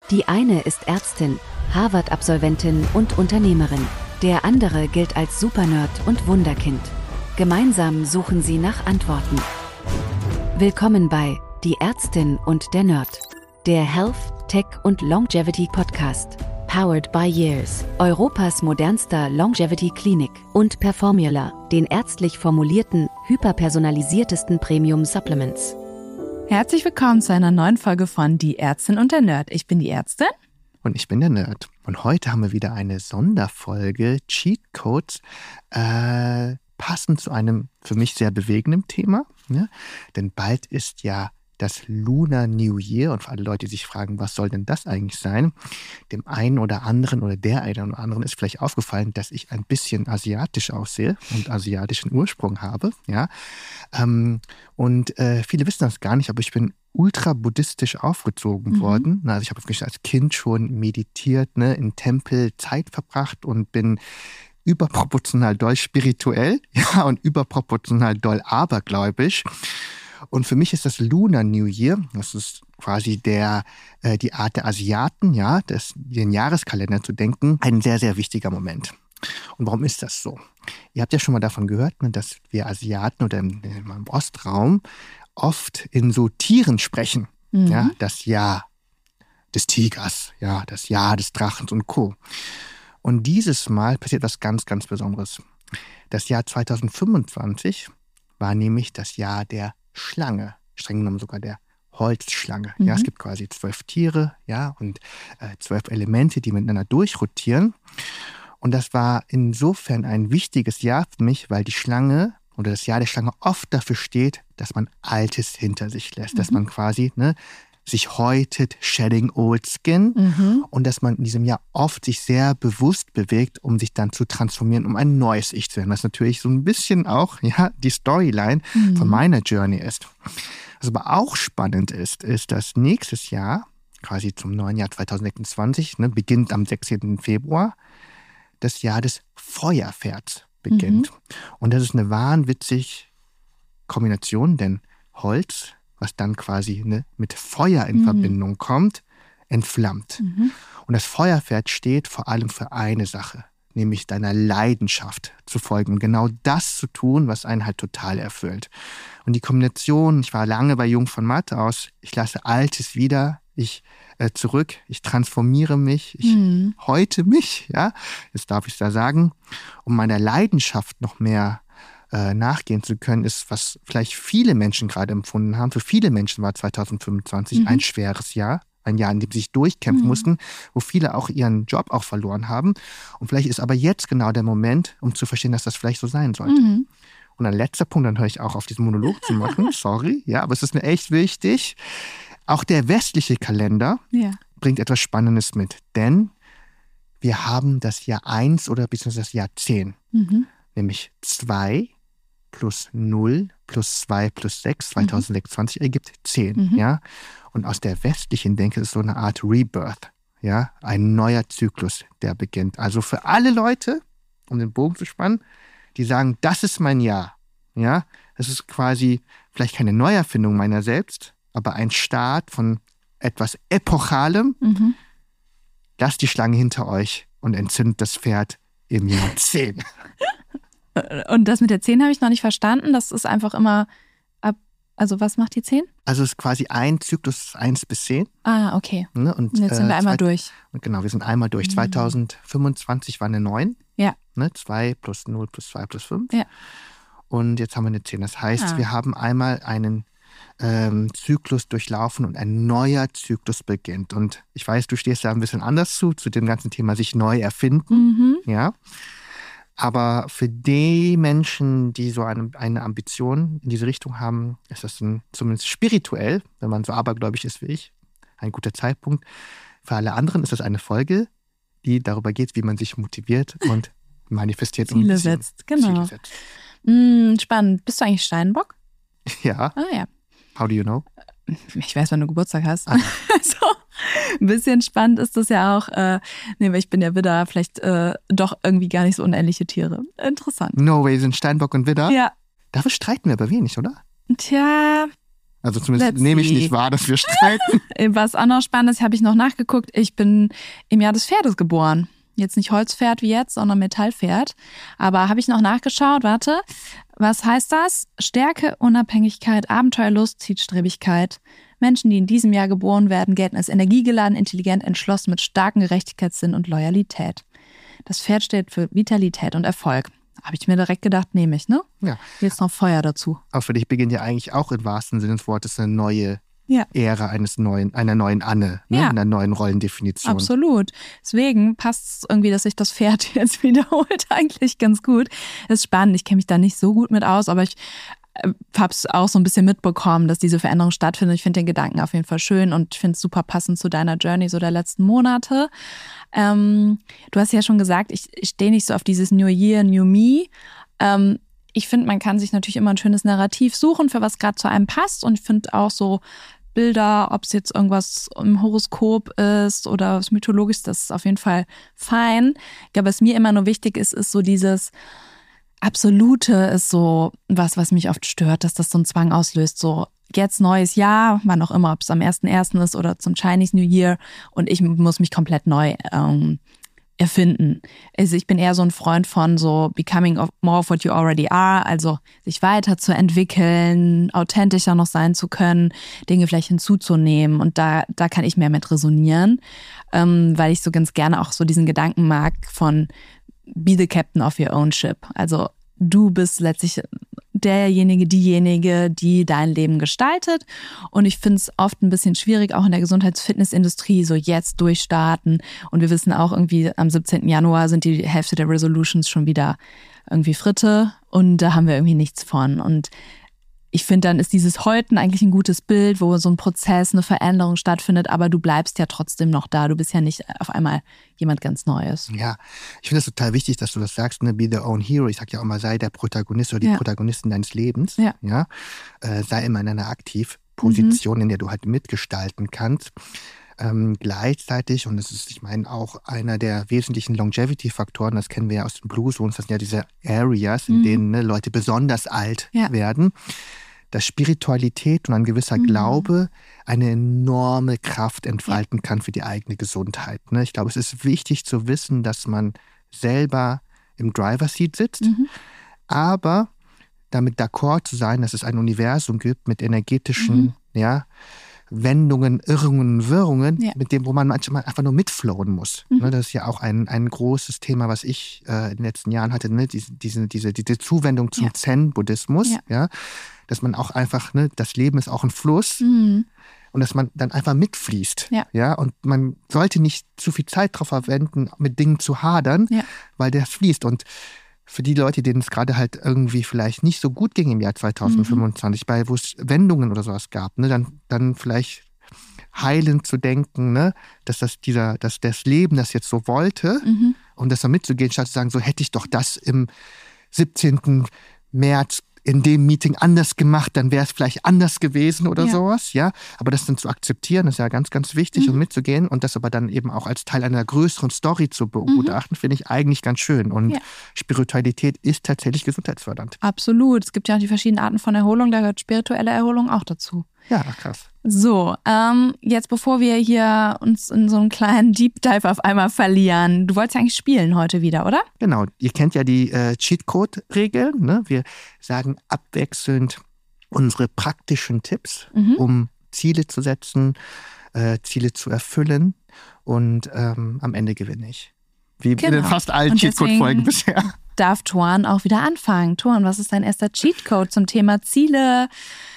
Die eine ist Ärztin, Harvard-Absolventin und Unternehmerin. Der andere gilt als Supernerd und Wunderkind. Gemeinsam suchen sie nach Antworten. Willkommen bei Die Ärztin und der Nerd. Der Health, Tech und Longevity Podcast. Powered by Years, Europas modernster Longevity-Klinik, und Performula, den ärztlich formulierten, hyperpersonalisiertesten Premium-Supplements. Herzlich willkommen zu einer neuen Folge von Die Ärztin und der Nerd. Ich bin die Ärztin. Und ich bin der Nerd. Und heute haben wir wieder eine Sonderfolge Cheat Codes, passend zu einem für mich sehr bewegenden Thema. Ne? Denn bald ist ja das Lunar New Year, und für alle Leute, die sich fragen, was soll denn das eigentlich sein? Dem einen oder anderen oder der einen oder anderen ist vielleicht aufgefallen, dass ich ein bisschen asiatisch aussehe und asiatischen Ursprung habe. Ja? Und viele wissen das gar nicht, aber ich bin ultra-buddhistisch aufgezogen worden. Also ich habe als Kind schon meditiert, ne, im Tempel Zeit verbracht und bin überproportional doll spirituell, ja, und überproportional doll abergläubisch. Und für mich ist das Lunar New Year, das ist quasi die Art der Asiaten, ja, den Jahreskalender zu denken, ein sehr, sehr wichtiger Moment. Und warum ist das so? Ihr habt ja schon mal davon gehört, ne, dass wir Asiaten oder im Ostraum oft in so Tieren sprechen. Ja, das Jahr des Tigers, ja, das Jahr des Drachens und Co. Und dieses Mal passiert was ganz, ganz Besonderes. Das Jahr 2025 war nämlich das Jahr der Schlange, streng genommen sogar der Holzschlange. Ja, es gibt quasi 12 Tiere, ja, und 12 Elemente, die miteinander durchrotieren. Und das war insofern ein wichtiges Jahr für mich, weil die Schlange oder das Jahr der Schlange oft dafür steht, dass man Altes hinter sich lässt, dass man quasi sich häutet, shedding old skin, und dass man in diesem Jahr oft sich sehr bewusst bewegt, um sich dann zu transformieren, um ein neues Ich zu werden, was natürlich so ein bisschen auch die Storyline von meiner Journey ist. Was aber auch spannend ist, dass nächstes Jahr, quasi zum neuen Jahr 2026, beginnt am 16. Februar, das Jahr des Feuerpferds beginnt. Und das ist eine wahnwitzige Kombination, denn Holz, was dann quasi mit Feuer in Verbindung kommt, entflammt. Und das Feuerpferd steht vor allem für eine Sache, nämlich deiner Leidenschaft zu folgen und genau das zu tun, was einen halt total erfüllt. Und die Kombination, ich war lange bei Jung von Matt aus, ich lasse Altes wieder, zurück, ich transformiere mich, ich häute mich, ja, jetzt darf ich es da sagen, um meiner Leidenschaft noch mehr nachgehen zu können, ist, was vielleicht viele Menschen gerade empfunden haben. Für viele Menschen war 2025 ein schweres Jahr, ein Jahr, in dem sie sich durchkämpfen mussten, wo viele auch ihren Job auch verloren haben. Und vielleicht ist aber jetzt genau der Moment, um zu verstehen, dass das vielleicht so sein sollte. Und ein letzter Punkt, dann höre ich auch auf, diesen Monolog zu machen, sorry, ja, aber es ist mir echt wichtig. Auch der westliche Kalender bringt etwas Spannendes mit, denn wir haben das Jahr 1 oder beziehungsweise das Jahr 10, nämlich 2 plus 0 plus 2 plus 6, 2026 ergibt 10. Ja? Und aus der westlichen Denke ist es so eine Art Rebirth, ja? Ein neuer Zyklus, der beginnt. Also für alle Leute, um den Bogen zu spannen, die sagen, das ist mein Jahr. Ja? Das ist quasi vielleicht keine Neuerfindung meiner selbst, aber ein Start von etwas Epochalem. Lasst die Schlange hinter euch und entzündet das Pferd im Jahr 10. Und das mit der 10 habe ich noch nicht verstanden. Das ist einfach immer also was macht die 10? Also es ist quasi ein Zyklus 1 bis 10. Ah, okay. Ne? Und jetzt sind wir einmal durch. Genau, wir sind einmal durch. 2025 war eine 9. Ja. Ne? 2 plus 0 plus 2 plus 5. Ja. Und jetzt haben wir eine 10. Das heißt, wir haben einmal einen Zyklus durchlaufen und ein neuer Zyklus beginnt. Und ich weiß, du stehst da ein bisschen anders zu dem ganzen Thema sich neu erfinden. Ja. Aber für die Menschen, die so eine Ambition in diese Richtung haben, ist das zumindest spirituell, wenn man so abergläubig ist wie ich, ein guter Zeitpunkt. Für alle anderen ist das eine Folge, die darüber geht, wie man sich motiviert und manifestiert. Ziele setzt, genau. Ziele setzt. Spannend. Bist du eigentlich Steinbock? Ja. Ah ja. How do you know? Ich weiß, wann du Geburtstag hast. So, ein bisschen spannend ist das ja auch. Weil ich bin ja Widder, vielleicht doch irgendwie gar nicht so unähnliche Tiere. Interessant. No way, sind Steinbock und Widder? Ja. Dafür streiten wir aber wenig, oder? Tja, Also zumindest nehme ich nicht wahr, dass wir streiten. Was auch noch spannend ist, habe ich noch nachgeguckt. Ich bin im Jahr des Pferdes geboren. Jetzt nicht Holzpferd wie jetzt, sondern Metallpferd. Aber habe ich noch nachgeschaut, warte. Was heißt das? Stärke, Unabhängigkeit, Abenteuerlust, Zielstrebigkeit. Menschen, die in diesem Jahr geboren werden, gelten als energiegeladen, intelligent, entschlossen, mit starkem Gerechtigkeitssinn und Loyalität. Das Pferd steht für Vitalität und Erfolg. Habe ich mir direkt gedacht, nehme ich, ne? Ja. Jetzt noch Feuer dazu. Auch für dich beginnt ja eigentlich auch im wahrsten Sinne des Wortes eine neue Ära einer neuen Anne, ne? Einer neuen Rollendefinition. Absolut. Deswegen passt es irgendwie, dass sich das Pferd jetzt wiederholt, eigentlich ganz gut. Das ist spannend. Ich kenne mich da nicht so gut mit aus, aber ich habe es auch so ein bisschen mitbekommen, dass diese Veränderung stattfindet. Ich finde den Gedanken auf jeden Fall schön und ich finde es super passend zu deiner Journey so der letzten Monate. Du hast ja schon gesagt, ich stehe nicht so auf dieses New Year, New Me. Ich finde, man kann sich natürlich immer ein schönes Narrativ suchen, für was gerade zu einem passt. Und ich finde auch so Bilder, ob es jetzt irgendwas im Horoskop ist oder was mythologisch, das ist auf jeden Fall fein. Ich glaube, was mir immer nur wichtig ist, ist so dieses Absolute ist so was mich oft stört, dass das so einen Zwang auslöst. So, jetzt neues Jahr, wann auch immer, ob es am 1.1. ist oder zum Chinese New Year und ich muss mich komplett neu erfinden. Also ich bin eher so ein Freund von so becoming more of what you already are, also sich weiterzuentwickeln, authentischer noch sein zu können, Dinge vielleicht hinzuzunehmen und da kann ich mehr mit resonieren, weil ich so ganz gerne auch so diesen Gedanken mag von be the captain of your own ship. Also du bist letztlich diejenige, die dein Leben gestaltet. Und ich finde es oft ein bisschen schwierig, auch in der Gesundheits-Fitness-Industrie, so jetzt durchstarten. Und wir wissen auch irgendwie, am 17. Januar sind die Hälfte der Resolutions schon wieder irgendwie Fritte. Und da haben wir irgendwie nichts von. Und ich finde, dann ist dieses Häuten eigentlich ein gutes Bild, wo so ein Prozess, eine Veränderung stattfindet, aber du bleibst ja trotzdem noch da. Du bist ja nicht auf einmal jemand ganz Neues. Ja, ich finde es total wichtig, dass du das sagst, ne? Be the own hero. Ich sag ja auch mal, sei der Protagonist oder die Protagonistin deines Lebens. Ja. Sei immer in einer Aktivposition, in der du halt mitgestalten kannst. Gleichzeitig, und das ist, ich meine, auch einer der wesentlichen Longevity-Faktoren, das kennen wir ja aus den Blue Zones, das sind ja diese Areas, in denen Leute besonders alt werden, dass Spiritualität und ein gewisser Glaube eine enorme Kraft entfalten kann für die eigene Gesundheit. Ne? Ich glaube, es ist wichtig zu wissen, dass man selber im Driver-Seat sitzt, aber damit d'accord zu sein, dass es ein Universum gibt mit energetischen, Wendungen, Irrungen, Wirrungen, mit dem, wo man manchmal einfach nur mitflowen muss. Das ist ja auch ein großes Thema, was ich in den letzten Jahren hatte, ne? Diese Zuwendung zum Zen-Buddhismus, dass man auch einfach, ne, das Leben ist auch ein Fluss und dass man dann einfach mitfließt. Und man sollte nicht zu viel Zeit darauf verwenden, mit Dingen zu hadern, weil das fließt. Und für die Leute, denen es gerade halt irgendwie vielleicht nicht so gut ging im Jahr 2025, wo es Wendungen oder sowas gab, ne, dann vielleicht heilend zu denken, ne, dass das Leben das jetzt so wollte und das dann mitzugehen, statt zu sagen, so hätte ich doch das im 17. März in dem Meeting anders gemacht, dann wäre es vielleicht anders gewesen oder sowas, aber das dann zu akzeptieren, ist ja ganz, ganz wichtig und mitzugehen und das aber dann eben auch als Teil einer größeren Story zu begutachten, finde ich eigentlich ganz schön und Spiritualität ist tatsächlich gesundheitsfördernd. Absolut, es gibt ja auch die verschiedenen Arten von Erholung, da gehört spirituelle Erholung auch dazu. Ja, krass. So, jetzt bevor wir hier uns in so einen kleinen Deep Dive auf einmal verlieren, du wolltest ja eigentlich spielen heute wieder, oder? Genau, ihr kennt ja die Cheatcode-Regeln, ne? Wir sagen abwechselnd unsere praktischen Tipps, um Ziele zu setzen, Ziele zu erfüllen und am Ende gewinne ich. Wie in fast allen Cheatcode-Folgen bisher. Darf Tuan auch wieder anfangen. Tuan, was ist dein erster Cheatcode zum Thema Ziele,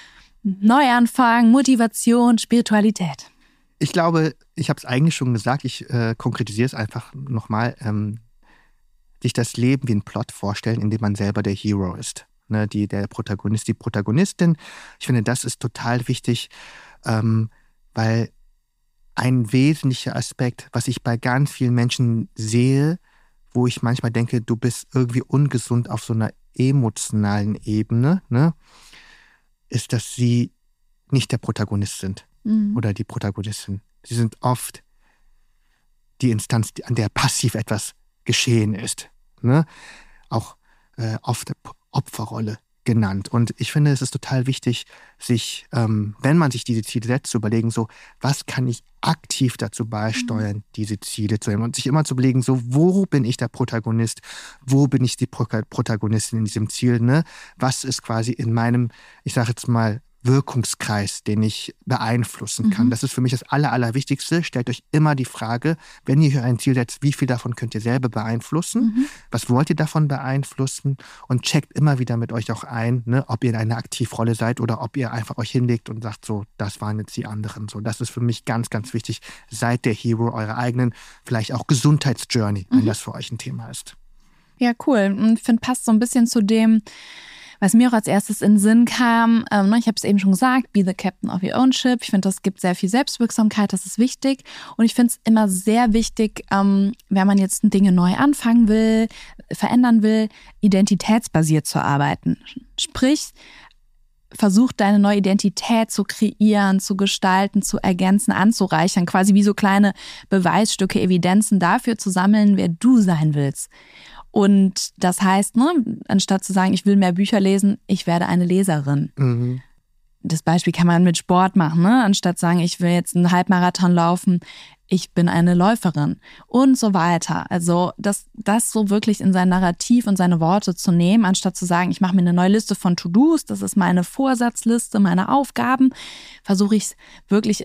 Neuanfang, Motivation, Spiritualität? Ich glaube, ich habe es eigentlich schon gesagt, ich konkretisiere es einfach nochmal, sich das Leben wie ein Plot vorstellen, in dem man selber der Hero ist. Ne, der Protagonist, die Protagonistin. Ich finde, das ist total wichtig, weil ein wesentlicher Aspekt, was ich bei ganz vielen Menschen sehe, wo ich manchmal denke, du bist irgendwie ungesund auf so einer emotionalen Ebene, ne, ist, dass sie nicht der Protagonist sind oder die Protagonistin. Sie sind oft die Instanz, an der passiv etwas geschehen ist. Ne? Auch oft Opferrolle. genannt. Und ich finde, es ist total wichtig, sich, wenn man sich diese Ziele setzt, zu überlegen, so, was kann ich aktiv dazu beisteuern, diese Ziele zu haben? Und sich immer zu überlegen, so, wo bin ich der Protagonist? Wo bin ich die Protagonistin in diesem Ziel? Ne? Was ist quasi in meinem, ich sage jetzt mal, Wirkungskreis, den ich beeinflussen kann. Das ist für mich das Allerwichtigste. Stellt euch immer die Frage, wenn ihr hier ein Ziel setzt, wie viel davon könnt ihr selber beeinflussen? Was wollt ihr davon beeinflussen? Und checkt immer wieder mit euch auch ein, ne, ob ihr in einer Aktivrolle seid oder ob ihr einfach euch hinlegt und sagt, so, das waren jetzt die anderen. So, das ist für mich ganz, ganz wichtig. Seid der Hero eurer eigenen, vielleicht auch Gesundheitsjourney, wenn das für euch ein Thema ist. Ja, cool. Und ich finde, passt so ein bisschen zu dem, was mir auch als erstes in den Sinn kam, ich habe es eben schon gesagt, be the captain of your own ship. Ich finde, das gibt sehr viel Selbstwirksamkeit, das ist wichtig. Und ich finde es immer sehr wichtig, wenn man jetzt Dinge neu anfangen will, verändern will, identitätsbasiert zu arbeiten. Sprich, versuch deine neue Identität zu kreieren, zu gestalten, zu ergänzen, anzureichern, quasi wie so kleine Beweisstücke, Evidenzen dafür zu sammeln, wer du sein willst. Und das heißt, anstatt zu sagen, ich will mehr Bücher lesen, ich werde eine Leserin. Das Beispiel kann man mit Sport machen, ne? Anstatt zu sagen, ich will jetzt einen Halbmarathon laufen, ich bin eine Läuferin und so weiter. Also das so wirklich in sein Narrativ und seine Worte zu nehmen, anstatt zu sagen, ich mache mir eine neue Liste von To-Dos, das ist meine Vorsatzliste, meine Aufgaben, versuche ich es wirklich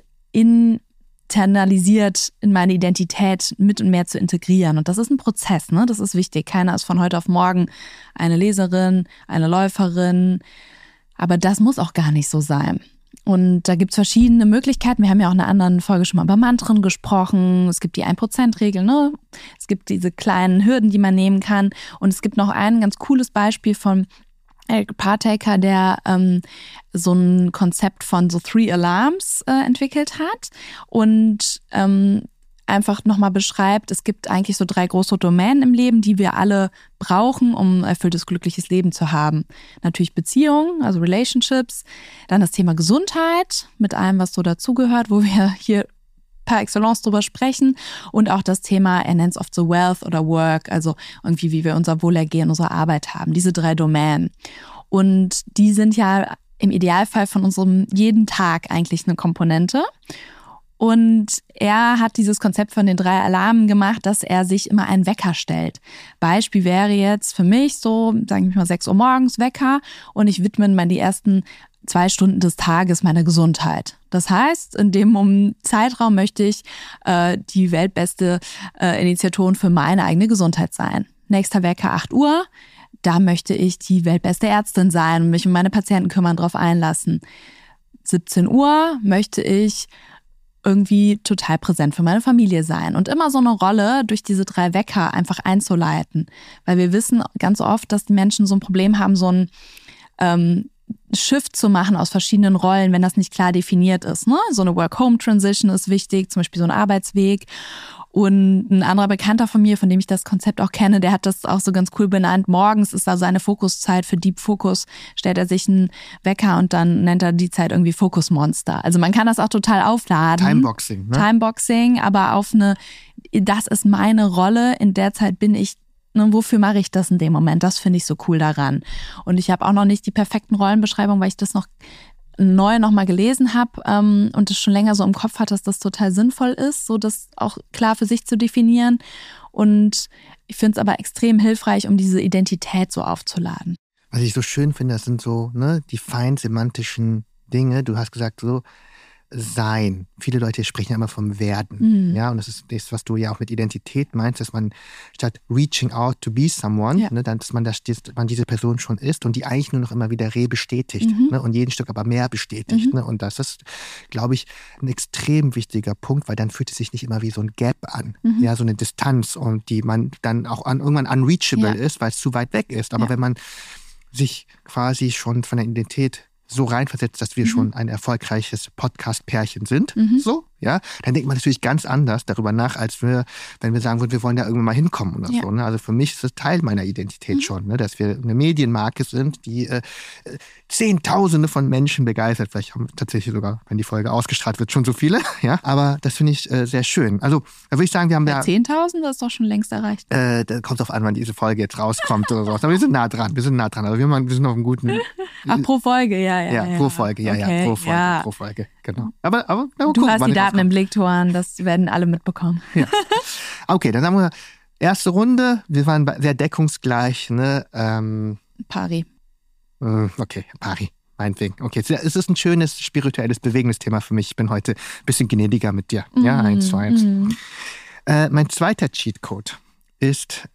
internalisiert in meine Identität mit und mehr zu integrieren. Und das ist ein Prozess, ne? Das ist wichtig. Keiner ist von heute auf morgen eine Leserin, eine Läuferin. Aber das muss auch gar nicht so sein. Und da gibt's verschiedene Möglichkeiten. Wir haben ja auch in einer anderen Folge schon mal über Mantren gesprochen. Es gibt die 1%-Regel, ne? Es gibt diese kleinen Hürden, die man nehmen kann. Und es gibt noch ein ganz cooles Beispiel von Eric Partaker, der so ein Konzept von so 3 Alarms entwickelt hat und einfach nochmal beschreibt, es gibt eigentlich so 3 große Domänen im Leben, die wir alle brauchen, um ein erfülltes, glückliches Leben zu haben. Natürlich Beziehungen, also Relationships, dann das Thema Gesundheit mit allem, was so dazugehört, wo wir hier par excellence drüber sprechen, und auch das Thema, er nennt es oft so Wealth oder Work, also irgendwie wie wir unser Wohlergehen, unsere Arbeit haben, diese 3 Domänen. Und die sind ja im Idealfall von unserem jeden Tag eigentlich eine Komponente. Und er hat dieses Konzept von den 3 Alarmen gemacht, dass er sich immer einen Wecker stellt. Beispiel wäre jetzt für mich so, sagen wir mal 6 Uhr morgens Wecker, und ich widme mal die ersten 2 Stunden des Tages meiner Gesundheit. Das heißt, in dem Zeitraum möchte ich die weltbeste Initiatorin für meine eigene Gesundheit sein. Nächster Wecker 8 Uhr, da möchte ich die weltbeste Ärztin sein und mich um meine Patienten kümmern, drauf einlassen. 17 Uhr möchte ich irgendwie total präsent für meine Familie sein und immer so eine Rolle durch diese 3 Wecker einfach einzuleiten. Weil wir wissen ganz oft, dass die Menschen so ein Problem haben, so ein Shift zu machen aus verschiedenen Rollen, wenn das nicht klar definiert ist. Ne? So eine Work-Home-Transition ist wichtig, zum Beispiel so ein Arbeitsweg. Und ein anderer Bekannter von mir, von dem ich das Konzept auch kenne, der hat das auch so ganz cool benannt. Morgens ist da seine Fokuszeit für Deep Focus, stellt er sich einen Wecker und dann nennt er die Zeit irgendwie Focus Monster. Also man kann das auch total aufladen. Timeboxing, ne? Timeboxing, aber auf das ist meine Rolle, in der Zeit bin ich, wofür mache ich das in dem Moment? Das finde ich so cool daran. Und ich habe auch noch nicht die perfekten Rollenbeschreibungen, weil ich das noch neu nochmal gelesen habe und es schon länger so im Kopf hat, dass das total sinnvoll ist, so das auch klar für sich zu definieren. Und ich finde es aber extrem hilfreich, um diese Identität so aufzuladen. Was ich so schön finde, das sind so die fein semantischen Dinge. Du hast gesagt so, Sein. Viele Leute sprechen ja immer vom Werden. Ja, und das ist das, was du ja auch mit Identität meinst, dass man statt reaching out to be someone, dass man diese Person schon ist und die eigentlich nur noch immer wieder bestätigt und jeden Stück aber mehr bestätigt. Und das ist, glaube ich, ein extrem wichtiger Punkt, weil dann fühlt es sich nicht immer wie so ein Gap an. Ja, so eine Distanz, und die man dann auch irgendwann unreachable ist, weil es zu weit weg ist. Aber wenn man sich quasi schon von der Identität so reinversetzt, dass wir schon ein erfolgreiches Podcast-Pärchen sind, so, ja, dann denkt man natürlich ganz anders darüber nach, als wenn wir sagen würden, wir wollen da irgendwann mal hinkommen oder so. Ne? Also für mich ist das Teil meiner Identität schon, ne? Dass wir eine Medienmarke sind, die Zehntausende von Menschen begeistert. Vielleicht haben wir tatsächlich sogar, wenn die Folge ausgestrahlt wird, schon so viele. Ja, aber das finde ich sehr schön. Also da würde ich sagen, wir haben ja 10.000 ist doch schon längst erreicht. Da kommt drauf an, wann diese Folge jetzt rauskommt oder sowas. Aber wir sind nah dran. Also wir sind auf einem guten. Ach, pro Folge, ja. Pro Folge, okay, pro Folge, genau. Aber du hast die Daten im Blick, Toan, das werden alle mitbekommen. Ja. Okay, dann haben wir erste Runde. Wir waren sehr deckungsgleich, ne? Pari. Okay, Pari, meinetwegen. Okay, es ist ein schönes, spirituelles, bewegendes Thema für mich. Ich bin heute ein bisschen gnädiger mit dir. Ja, 1:1. Mein zweiter Cheatcode ist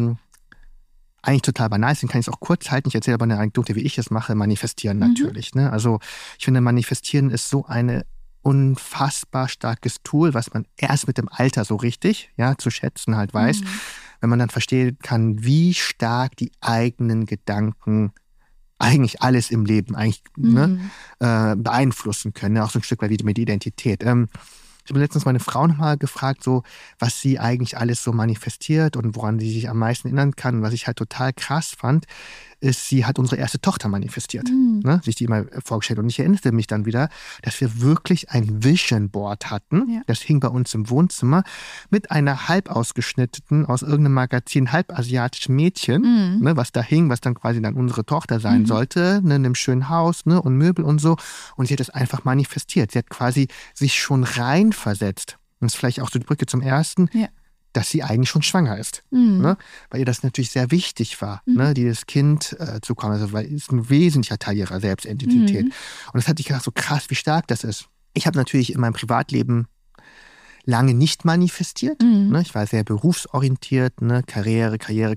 eigentlich total banal, den kann ich es auch kurz halten. Ich erzähle aber eine Anekdote, wie ich es mache. Manifestieren natürlich. Ne? Also ich finde, Manifestieren ist so ein unfassbar starkes Tool, was man erst mit dem Alter so richtig zu schätzen halt weiß. Wenn man dann verstehen kann, wie stark die eigenen Gedanken eigentlich alles im Leben eigentlich beeinflussen können. Auch so ein Stück weit wie mit Identität. Ich habe letztens meine Frau nochmal gefragt, so, was sie eigentlich alles so manifestiert und woran sie sich am meisten erinnern kann. Und was ich halt total krass fand, ist, sie hat unsere erste Tochter manifestiert. Ne? Sich die immer vorgestellt. Und ich erinnerte mich dann wieder, dass wir wirklich ein Vision Board hatten. Ja. Das hing bei uns im Wohnzimmer mit einer halb ausgeschnittenen, aus irgendeinem Magazin, halbasiatischen Mädchen, ne, was da hing, was dann quasi dann unsere Tochter sein sollte, ne, in einem schönen Haus, ne, und Möbel und so. Und sie hat es einfach manifestiert. Sie hat quasi sich schon reinversetzt. Und das ist vielleicht auch so die Brücke zum ersten. Ja. Dass sie eigentlich schon schwanger ist. Ne? Weil ihr das natürlich sehr wichtig war, ne? Dieses Kind zu kommen. Also, weil es ist ein wesentlicher Teil ihrer Selbstidentität. Und das hatte ich gedacht, so krass, wie stark das ist. Ich habe natürlich in meinem Privatleben lange nicht manifestiert. Ne? Ich war sehr berufsorientiert, ne? Karriere.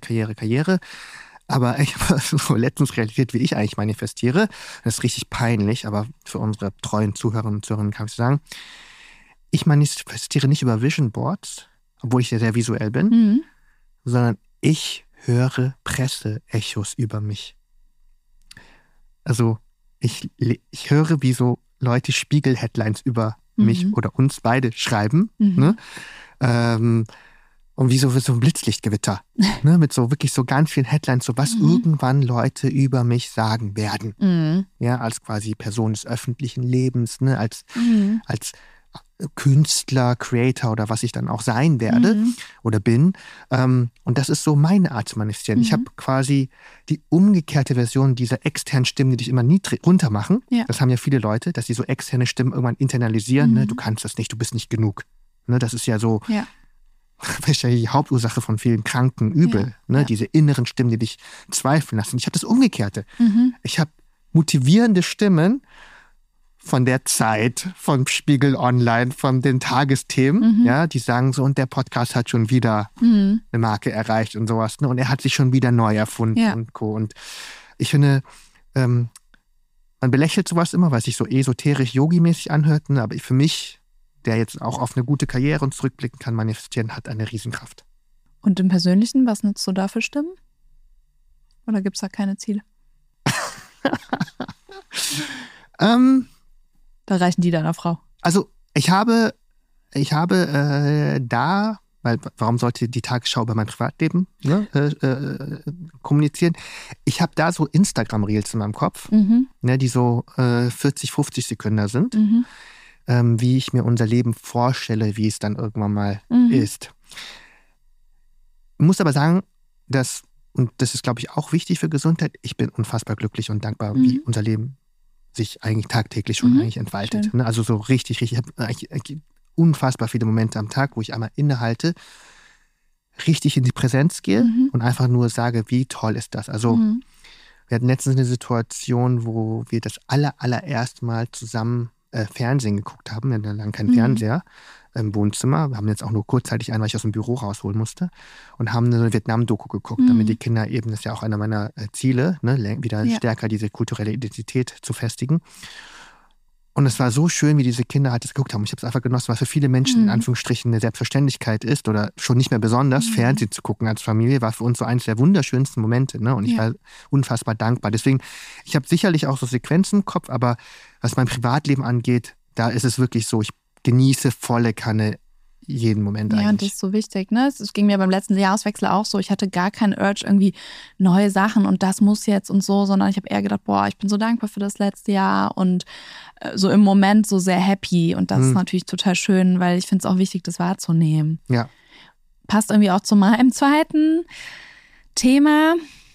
Aber ich habe so letztens realisiert, wie ich eigentlich manifestiere. Das ist richtig peinlich, aber für unsere treuen Zuhörerinnen und Zuhörer kann ich sagen, ich manifestiere nicht über Vision Boards, obwohl ich sehr visuell bin, sondern ich höre Presseechos über mich. Also ich höre, wie so Leute Spiegel-Headlines über mich oder uns beide schreiben, ne? Und wie so ein Blitzlichtgewitter, ne? Mit so wirklich so ganz vielen Headlines, so was irgendwann Leute über mich sagen werden. Ja, als quasi Person des öffentlichen Lebens, ne? Als Künstler, Creator oder was ich dann auch sein werde oder bin. Und das ist so meine Art zu manifestieren. Ich habe quasi die umgekehrte Version dieser externen Stimmen, die dich immer runter machen. Ja. Das haben ja viele Leute, dass sie so externe Stimmen irgendwann internalisieren. Ne? Du kannst das nicht, du bist nicht genug. Ne? Das ist ja so das ist ja die Hauptursache von vielen kranken Übel. Ne? Diese inneren Stimmen, die dich zweifeln lassen. Ich habe das Umgekehrte. Ich habe motivierende Stimmen von der Zeit, vom Spiegel Online, von den Tagesthemen, die sagen so, und der Podcast hat schon wieder eine Marke erreicht und sowas, ne? Und er hat sich schon wieder neu erfunden und Co. Und ich finde, man belächelt sowas immer, weil es sich so esoterisch, yogi-mäßig anhört, ne? Aber für mich, der jetzt auch auf eine gute Karriere und zurückblicken kann, manifestieren, hat eine Riesenkraft. Und im Persönlichen, was nutzt du da für Stimmen? Oder gibt es da keine Ziele? Da reichen die deiner Frau. Also ich habe da, weil warum sollte die Tagesschau über mein Privatleben kommunizieren? Ich habe da so Instagram-Reels in meinem Kopf, ne, die so 40, 50 Sekunden sind, wie ich mir unser Leben vorstelle, wie es dann irgendwann mal ist. Ich muss aber sagen, und das ist, glaube ich, auch wichtig für Gesundheit, ich bin unfassbar glücklich und dankbar, wie unser Leben sich eigentlich tagtäglich schon eigentlich entfaltet. Ne? Also so richtig, ich habe eigentlich unfassbar viele Momente am Tag, wo ich einmal innehalte, richtig in die Präsenz gehe und einfach nur sage, wie toll ist das. Also wir hatten letztens eine Situation, wo wir das allererst Mal zusammen Fernsehen geguckt haben. Wir hatten lange keinen Fernseher im Wohnzimmer. Wir haben jetzt auch nur kurzzeitig einen, weil ich aus dem Büro rausholen musste. Und haben eine Vietnam-Doku geguckt, damit die Kinder eben, das ist ja auch einer meiner Ziele, ne, wieder stärker diese kulturelle Identität zu festigen. Und es war so schön, wie diese Kinder halt das geguckt haben. Ich habe es einfach genossen, was für viele Menschen in Anführungsstrichen eine Selbstverständlichkeit ist oder schon nicht mehr besonders. Fernsehen zu gucken als Familie war für uns so eines der wunderschönsten Momente. Ne? Und ich war unfassbar dankbar. Deswegen, ich habe sicherlich auch so Sequenzen im Kopf, aber was mein Privatleben angeht, da ist es wirklich so, ich genieße volle Kanne jeden Moment eigentlich. Ja, und das ist so wichtig, ne? Es ging mir beim letzten Jahreswechsel auch so. Ich hatte gar keinen Urge, irgendwie neue Sachen und das muss jetzt und so, sondern ich habe eher gedacht, boah, ich bin so dankbar für das letzte Jahr und so im Moment so sehr happy. Und das ist natürlich total schön, weil ich finde es auch wichtig, das wahrzunehmen. Ja. Passt irgendwie auch zu meinem zweiten Thema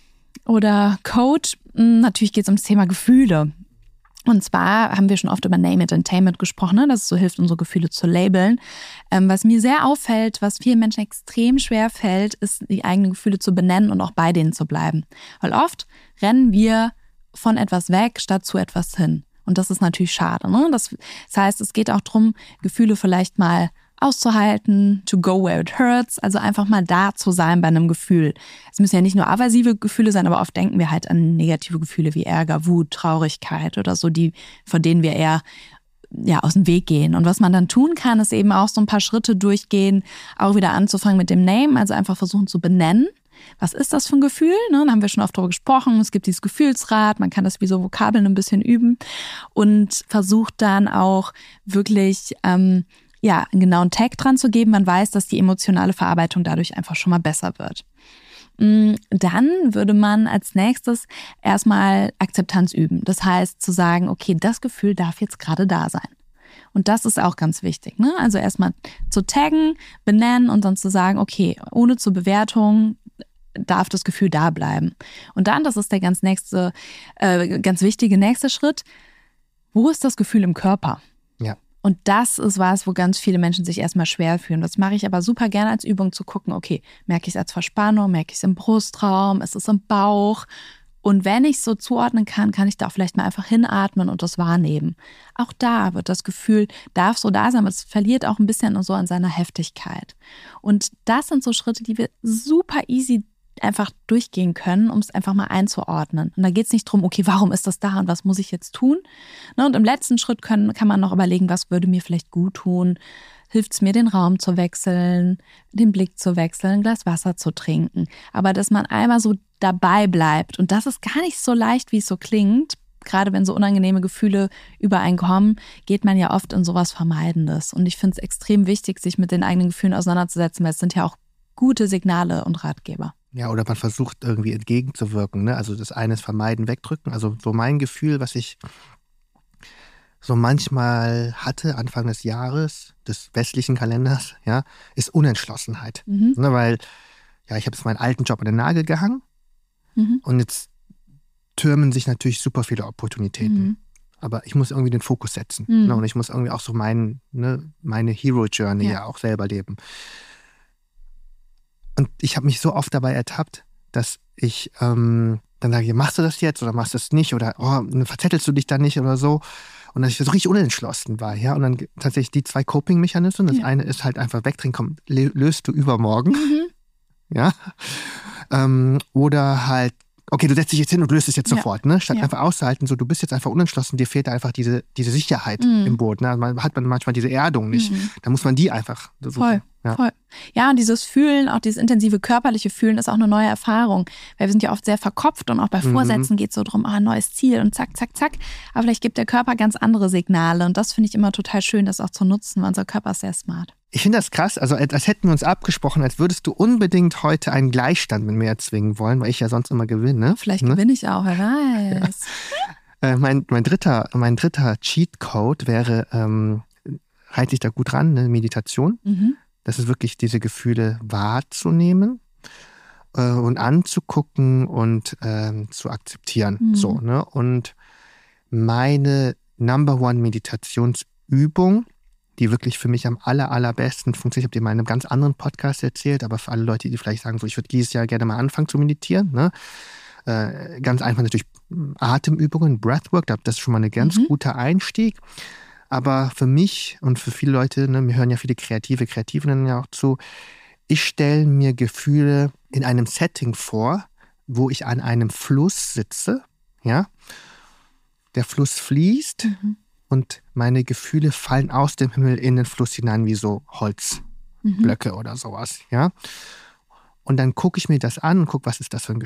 oder Code. Natürlich geht es ums Thema Gefühle. Und zwar haben wir schon oft über Name it and Tame it gesprochen, ne? Dass es so hilft, unsere Gefühle zu labeln. Was mir sehr auffällt, was vielen Menschen extrem schwer fällt, ist, die eigenen Gefühle zu benennen und auch bei denen zu bleiben. Weil oft rennen wir von etwas weg, statt zu etwas hin. Und das ist natürlich schade, ne? Das heißt, es geht auch darum, Gefühle vielleicht mal auszuhalten, to go where it hurts, also einfach mal da zu sein bei einem Gefühl. Es müssen ja nicht nur aversive Gefühle sein, aber oft denken wir halt an negative Gefühle wie Ärger, Wut, Traurigkeit oder so, von denen wir eher aus dem Weg gehen. Und was man dann tun kann, ist eben auch so ein paar Schritte durchgehen, auch wieder anzufangen mit dem Name, also einfach versuchen zu benennen. Was ist das für ein Gefühl? Da haben wir schon oft drüber gesprochen. Es gibt dieses Gefühlsrad, man kann das wie so Vokabeln ein bisschen üben und versucht dann auch wirklich einen genauen Tag dran zu geben. Man weiß, dass die emotionale Verarbeitung dadurch einfach schon mal besser wird. Dann würde man als nächstes erstmal Akzeptanz üben. Das heißt zu sagen, okay, das Gefühl darf jetzt gerade da sein. Und das ist auch ganz wichtig, ne? Also erstmal zu taggen, benennen und dann zu sagen, okay, ohne zur Bewertung darf das Gefühl da bleiben. Und dann, das ist der ganz wichtige nächste Schritt, wo ist das Gefühl im Körper? Ja. Und das ist was, wo ganz viele Menschen sich erstmal schwer fühlen. Das mache ich aber super gerne als Übung zu gucken, okay, merke ich es als Verspannung, merke ich es im Brustraum, ist es im Bauch? Und wenn ich es so zuordnen kann, kann ich da auch vielleicht mal einfach hinatmen und das wahrnehmen. Auch da wird das Gefühl, darf so da sein, aber es verliert auch ein bisschen so an seiner Heftigkeit. Und das sind so Schritte, die wir super easy einfach durchgehen können, um es einfach mal einzuordnen. Und da geht es nicht darum, okay, warum ist das da und was muss ich jetzt tun? Und im letzten Schritt kann man noch überlegen, was würde mir vielleicht gut tun? Hilft es mir, den Raum zu wechseln, den Blick zu wechseln, ein Glas Wasser zu trinken? Aber dass man einmal so dabei bleibt. Und das ist gar nicht so leicht, wie es so klingt. Gerade wenn so unangenehme Gefühle über einen kommen, geht man ja oft in sowas Vermeidendes. Und ich finde es extrem wichtig, sich mit den eigenen Gefühlen auseinanderzusetzen, weil es sind ja auch gute Signale und Ratgeber. Ja, oder man versucht irgendwie entgegenzuwirken, ne? Also das eine ist vermeiden, wegdrücken. Also so mein Gefühl, was ich so manchmal hatte, Anfang des Jahres, des westlichen Kalenders, ja, ist Unentschlossenheit. Ne? Weil, ich habe jetzt meinen alten Job an den Nagel gehangen und jetzt türmen sich natürlich super viele Opportunitäten. Aber ich muss irgendwie den Fokus setzen. Ne? Und ich muss irgendwie auch so meine Hero Journey ja auch selber leben. Und ich habe mich so oft dabei ertappt, dass ich dann sage, machst du das jetzt oder machst du das nicht oder verzettelst du dich da nicht oder so. Und dass ich so richtig unentschlossen war. Ja? Und dann tatsächlich die 2 Coping-Mechanismen. Das eine ist halt einfach wegdrehen, komm, löst du übermorgen. Ja? Oder halt, okay, du setzt dich jetzt hin und löst es jetzt sofort. Ne? Statt einfach auszuhalten, so du bist jetzt einfach unentschlossen, dir fehlt einfach diese Sicherheit im Boot. Ne? Hat man manchmal diese Erdung nicht. Da muss man die einfach suchen. Voll. Ja, und dieses Fühlen, auch dieses intensive körperliche Fühlen ist auch eine neue Erfahrung. Weil wir sind ja oft sehr verkopft und auch bei Vorsätzen geht es so drum, ein neues Ziel und zack, zack, zack. Aber vielleicht gibt der Körper ganz andere Signale und das finde ich immer total schön, das auch zu nutzen, weil unser Körper ist sehr smart. Ich finde das krass, also als hätten wir uns abgesprochen, als würdest du unbedingt heute einen Gleichstand mit mir erzwingen wollen, weil ich ja sonst immer gewinne. Vielleicht gewinne ich auch, wer weiß. Ja. Mein dritter Cheatcode wäre, halte ich da gut ran, eine Meditation. Das ist wirklich diese Gefühle wahrzunehmen und anzugucken und zu akzeptieren. So, ne? Und meine Number-One-Meditationsübung, die wirklich für mich am allerbesten funktioniert, ich habe dir mal in einem ganz anderen Podcast erzählt, aber für alle Leute, die vielleicht sagen, so ich würde dieses Jahr gerne mal anfangen zu meditieren, ne? Ganz einfach natürlich Atemübungen, Breathwork, das ist schon mal ein ganz guter Einstieg. Aber für mich und für viele Leute, ne, mir hören ja viele Kreativen ja auch zu, ich stelle mir Gefühle in einem Setting vor, wo ich an einem Fluss sitze, ja, der Fluss fließt und meine Gefühle fallen aus dem Himmel in den Fluss hinein wie so Holzblöcke oder sowas, ja. Und dann gucke ich mir das an und gucke, was ist das für ein Gefühl?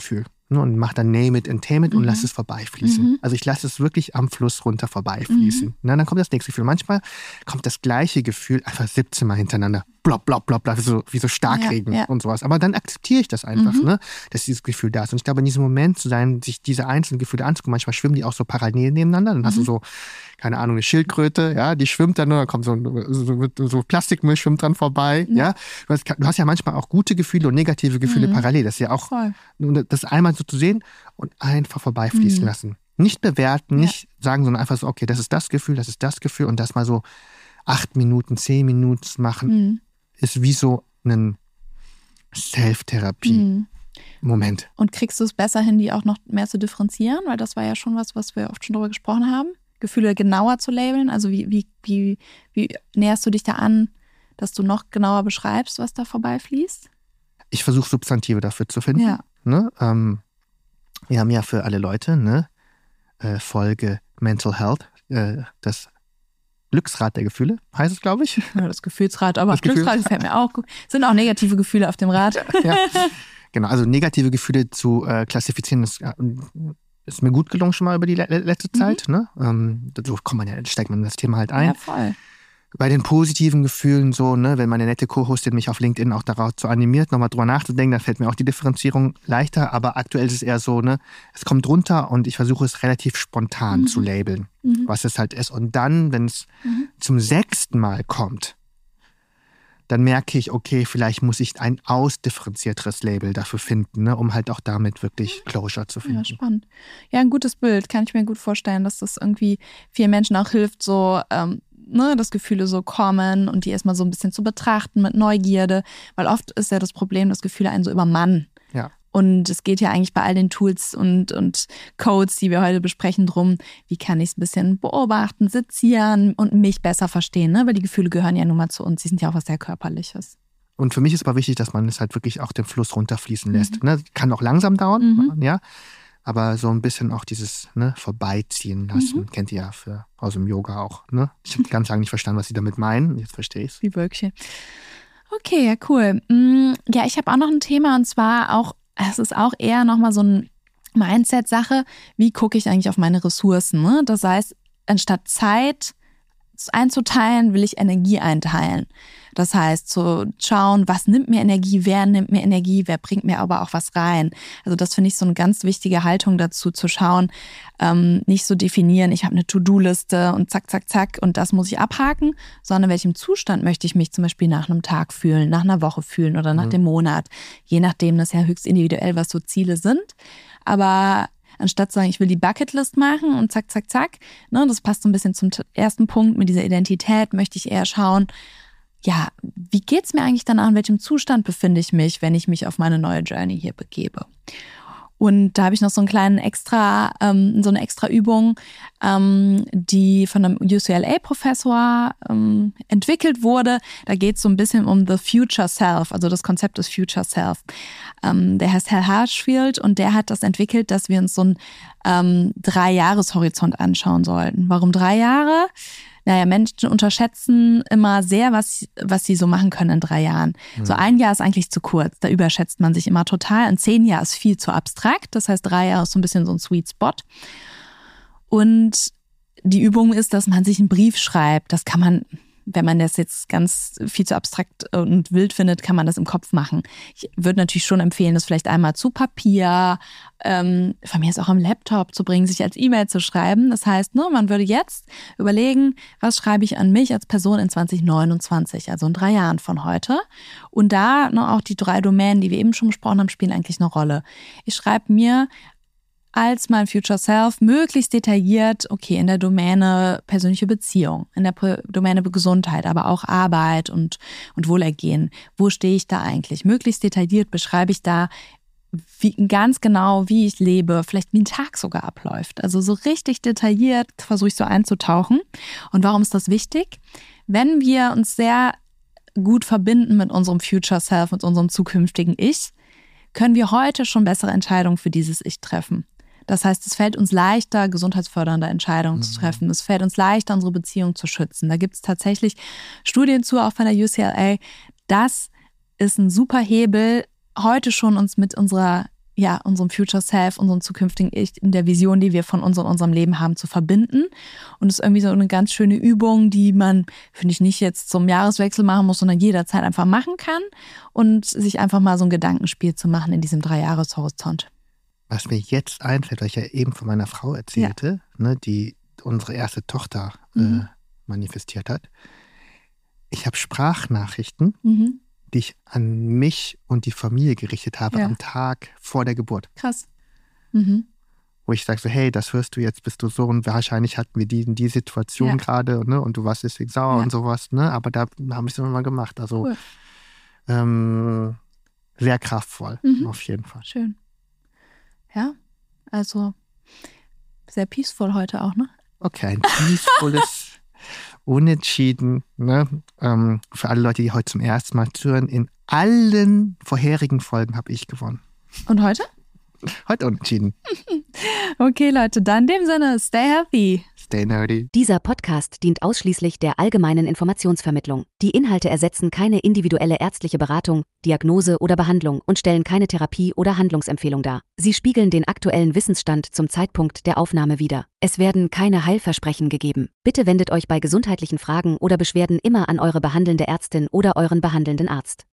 Ne, und mache dann Name it and tame it und lasse es vorbeifließen. Also ich lasse es wirklich am Fluss runter vorbeifließen. Na, dann kommt das nächste Gefühl. Manchmal kommt das gleiche Gefühl einfach 17 Mal hintereinander. Blopp, blopp, blopp, blopp, wie so Starkregen und sowas. Aber dann akzeptiere ich das einfach, ne, dass dieses Gefühl da ist. Und ich glaube, in diesem Moment zu sein, sich diese einzelnen Gefühle anzugucken, manchmal schwimmen die auch so parallel nebeneinander. Dann hast du so, keine Ahnung, eine Schildkröte, ja, die schwimmt dann, dann kommt so Plastikmüll schwimmt dran vorbei, ja. Du hast ja manchmal auch gute Gefühle und negative Gefühle parallel. Das ist ja auch, das einmal so zu sehen und einfach vorbeifließen lassen. Nicht bewerten, nicht sagen, sondern einfach so, okay, das ist das Gefühl und das mal so 8 Minuten, 10 Minuten machen, ist wie so ein Self-Therapie-Moment. Und kriegst du es besser hin, die auch noch mehr zu differenzieren? Weil das war ja schon was wir oft schon drüber gesprochen haben. Gefühle genauer zu labeln. Also wie näherst du dich da an, dass du noch genauer beschreibst, was da vorbeifließt? Ich versuche Substantive dafür zu finden. Ja. Ne? Wir haben ja für alle Leute eine Folge Mental Health, das Glücksrad der Gefühle, heißt es, glaube ich. Ja, das Gefühlsrad, aber das Glücksrad gefällt mir auch gut. Sind auch negative Gefühle auf dem Rad. Ja. Genau, also negative Gefühle zu klassifizieren, ist mir gut gelungen schon mal über die letzte Zeit. Ne? So steigt man in das Thema halt ein. Ja, voll. Bei den positiven Gefühlen so, ne, wenn meine nette Co-Hostin mich auf LinkedIn auch darauf zu animiert, nochmal drüber nachzudenken, dann fällt mir auch die Differenzierung leichter. Aber aktuell ist es eher so, ne, es kommt runter und ich versuche es relativ spontan zu labeln, was es halt ist. Und dann, wenn es zum 6. Mal kommt, dann merke ich, okay, vielleicht muss ich ein ausdifferenzierteres Label dafür finden, ne, um halt auch damit wirklich Closure zu finden. Ja, spannend. Ja, ein gutes Bild, kann ich mir gut vorstellen, dass das irgendwie vielen Menschen auch hilft, so dass Gefühle so kommen und die erstmal so ein bisschen zu betrachten mit Neugierde, weil oft ist ja das Problem, dass Gefühle einen so übermannen. Ja. Und es geht ja eigentlich bei all den Tools und Codes, die wir heute besprechen, drum, wie kann ich es ein bisschen beobachten, sezieren und mich besser verstehen, ne? Weil die Gefühle gehören ja nun mal zu uns, sie sind ja auch was sehr Körperliches. Und für mich ist aber wichtig, dass man es halt wirklich auch den Fluss runterfließen lässt. Ne? Kann auch langsam dauern, ja. Aber so ein bisschen auch dieses Vorbeiziehen lassen, kennt ihr ja aus dem Yoga auch. Ne? Ich habe ganz lange nicht verstanden, was sie damit meinen. Jetzt verstehe ich es. Wie Wölkchen. Okay, ja, cool. Ja, ich habe auch noch ein Thema und zwar auch, es ist auch eher nochmal so ein Mindset-Sache. Wie gucke ich eigentlich auf meine Ressourcen? Ne? Das heißt, anstatt Zeit einzuteilen, will ich Energie einteilen. Das heißt, zu schauen, was nimmt mir Energie, wer bringt mir aber auch was rein. Also das finde ich so eine ganz wichtige Haltung dazu, zu schauen, nicht so definieren, ich habe eine To-Do-Liste und zack, zack, zack und das muss ich abhaken, sondern in welchem Zustand möchte ich mich zum Beispiel nach einem Tag fühlen, nach einer Woche fühlen oder nach dem Monat. Je nachdem, das ist ja höchst individuell, was so Ziele sind. Aber anstatt zu sagen, ich will die Bucketlist machen und zack, zack, zack, ne, das passt so ein bisschen zum ersten Punkt mit dieser Identität, möchte ich eher schauen, ja, wie geht's mir eigentlich danach, in welchem Zustand befinde ich mich, wenn ich mich auf meine neue Journey hier begebe. Und da habe ich noch so eine extra Übung, die von einem UCLA-Professor entwickelt wurde. Da geht es so ein bisschen um the future self, also das Konzept des future self. Der heißt Hal Hershfield und der hat das entwickelt, dass wir uns so einen 3-Jahres-Horizont anschauen sollten. Warum 3 Jahre? Naja, Menschen unterschätzen immer sehr, was sie so machen können in 3 Jahren. So 1 Jahr ist eigentlich zu kurz, da überschätzt man sich immer total. Und 10 Jahre ist viel zu abstrakt, das heißt 3 Jahre ist so ein bisschen so ein Sweet Spot. Und die Übung ist, dass man sich einen Brief schreibt. Das kann man, wenn man das jetzt ganz viel zu abstrakt und wild findet, kann man das im Kopf machen. Ich würde natürlich schon empfehlen, das vielleicht einmal zu Papier, von mir ist auch am Laptop zu bringen, sich als E-Mail zu schreiben. Das heißt, man würde jetzt überlegen, was schreibe ich an mich als Person in 2029, also in 3 Jahren von heute. Und da auch die 3 Domänen, die wir eben schon besprochen haben, spielen eigentlich eine Rolle. Ich schreibe mir als mein Future Self möglichst detailliert, okay, in der Domäne persönliche Beziehung, in der Domäne Gesundheit, aber auch Arbeit und Wohlergehen. Wo stehe ich da eigentlich? Möglichst detailliert beschreibe ich da ganz genau, wie ich lebe, vielleicht wie ein Tag sogar abläuft. Also so richtig detailliert versuche ich so einzutauchen. Und warum ist das wichtig? Wenn wir uns sehr gut verbinden mit unserem Future Self, mit unserem zukünftigen Ich, können wir heute schon bessere Entscheidungen für dieses Ich treffen. Das heißt, es fällt uns leichter, gesundheitsfördernde Entscheidungen zu treffen. Es fällt uns leichter, unsere Beziehung zu schützen. Da gibt es tatsächlich Studien zu, auch von der UCLA. Das ist ein super Hebel, heute schon uns mit unserer unserem Future Self, unserem zukünftigen Ich, in der Vision, die wir von uns und unserem Leben haben, zu verbinden. Und es ist irgendwie so eine ganz schöne Übung, die man, finde ich, nicht jetzt zum Jahreswechsel machen muss, sondern jederzeit einfach machen kann und sich einfach mal so ein Gedankenspiel zu machen in diesem 3-Jahres-Horizont. Was mir jetzt einfällt, weil ich ja eben von meiner Frau erzählte, ne, die unsere erste Tochter manifestiert hat. Ich habe Sprachnachrichten, die ich an mich und die Familie gerichtet habe am Tag vor der Geburt. Krass. Wo ich sage so, hey, das hörst du jetzt, bist du so und wahrscheinlich hatten wir die Situation gerade, ne, und du warst deswegen sauer und sowas, ne, aber da habe ich es immer mal gemacht. Also cool. Sehr kraftvoll, auf jeden Fall. Schön. Ja, also sehr peaceful heute auch, ne? Okay, ein peacefules Unentschieden, ne? Für alle Leute, die heute zum ersten Mal zuhören, in allen vorherigen Folgen habe ich gewonnen. Und heute? Heute unentschieden. Okay, Leute, dann in dem Sinne, stay healthy. Stay nerdy. Dieser Podcast dient ausschließlich der allgemeinen Informationsvermittlung. Die Inhalte ersetzen keine individuelle ärztliche Beratung, Diagnose oder Behandlung und stellen keine Therapie oder Handlungsempfehlung dar. Sie spiegeln den aktuellen Wissensstand zum Zeitpunkt der Aufnahme wider. Es werden keine Heilversprechen gegeben. Bitte wendet euch bei gesundheitlichen Fragen oder Beschwerden immer an eure behandelnde Ärztin oder euren behandelnden Arzt.